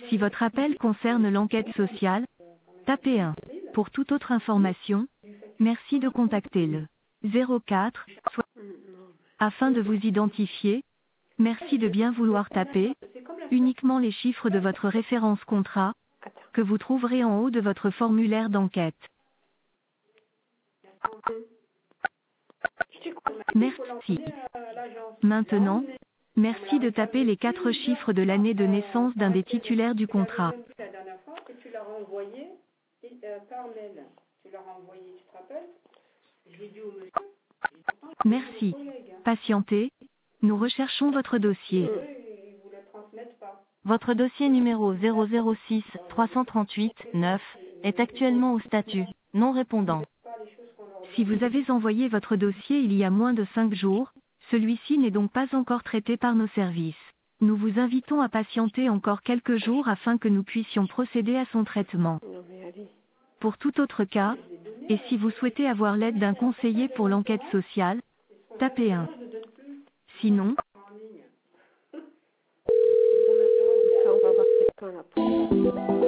Si votre appel concerne l'enquête sociale, tapez 1. Pour toute autre information, merci de contacter le 04. Afin de vous identifier, merci de bien vouloir taper uniquement les chiffres de votre référence contrat, que vous trouverez en haut de votre formulaire d'enquête. Merci. Maintenant, merci de taper les 4 chiffres de l'année de naissance d'un des titulaires du contrat. La dernière fois, et tu l'as renvoyé par mail. Tu l'as renvoyé, tu te rappelles? Je l'ai dit au monsieur. Merci. Patientez, nous recherchons votre dossier. Ils vous le transmettent pas. Votre dossier numéro 006 338 9 est actuellement au statut non répondant. Si vous avez envoyé votre dossier il y a moins de 5 jours, celui-ci n'est donc pas encore traité par nos services. Nous vous invitons à patienter encore quelques jours afin que nous puissions procéder à son traitement. Pour tout autre cas, et si vous souhaitez avoir l'aide d'un conseiller pour l'enquête sociale, tapez 1. Sinon, On va voir quelqu'un là.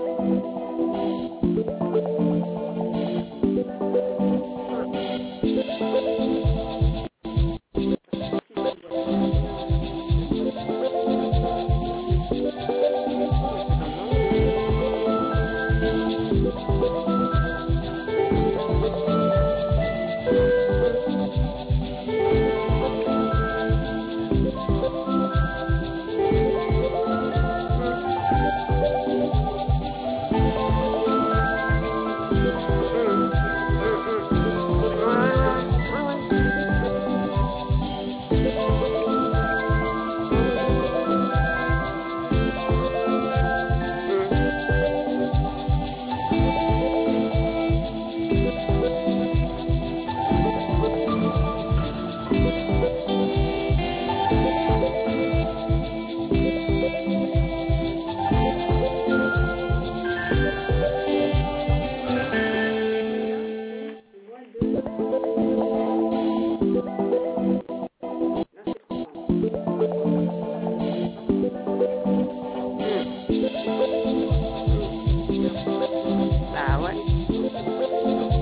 Bah ouais.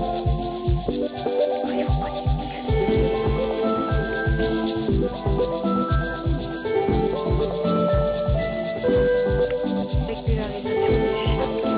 Régularisation des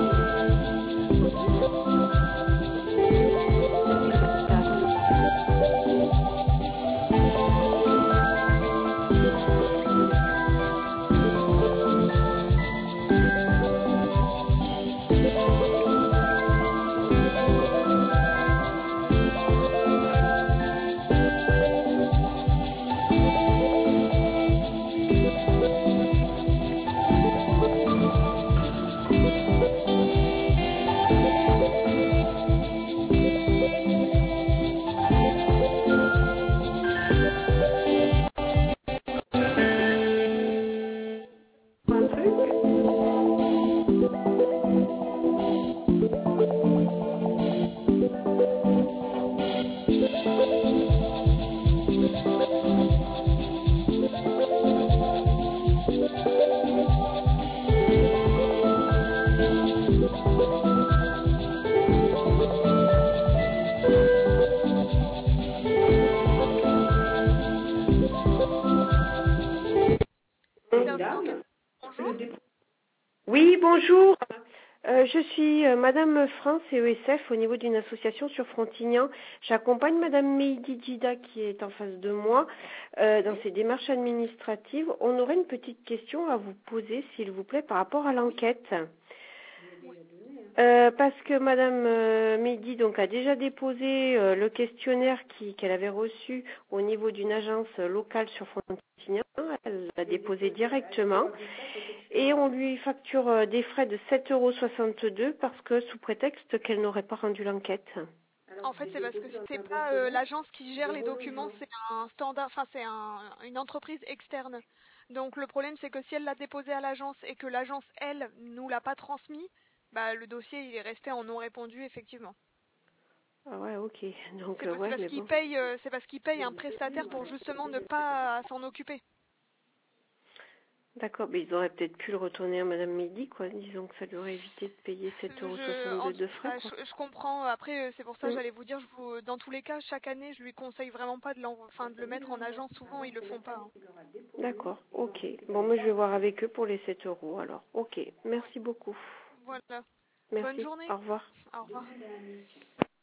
Oui, bonjour. Je suis Madame France ESF au niveau d'une association sur Frontignan. J'accompagne Madame Meidi Djida qui est en face de moi dans ses démarches administratives. On aurait une petite question à vous poser, s'il vous plaît, par rapport à l'enquête. Parce que Madame Meidi donc a déjà déposé le questionnaire qu'elle avait reçu au niveau d'une agence locale sur Frontignan. Elle l'a déposé directement. Et on lui facture des frais de 7,62 € parce que sous prétexte qu'elle n'aurait pas rendu l'enquête. En fait, c'est parce que c'est pas l'agence qui gère les documents, c'est un standard, enfin c'est une entreprise externe. Donc le problème, c'est que si elle l'a déposé à l'agence et que l'agence, elle, nous l'a pas transmis, bah le dossier il est resté en non répondu effectivement. Ah ouais, ok. Donc c'est parce qu'il paye un prestataire pour justement ne pas s'en occuper. D'accord, mais ils auraient peut-être pu le retourner à Madame Midi, quoi. Disons que ça lui aurait évité de payer 7,62 € de frais, quoi. Je comprends. Après, c'est pour ça que j'allais vous dire, dans tous les cas, chaque année, je lui conseille vraiment pas de le mettre en agence. Souvent, ils le font pas. Hein. D'accord, ok. Bon, moi, je vais voir avec eux pour les 7 €, alors. Ok, merci beaucoup. Voilà. Merci. Bonne journée. Au revoir. Au revoir.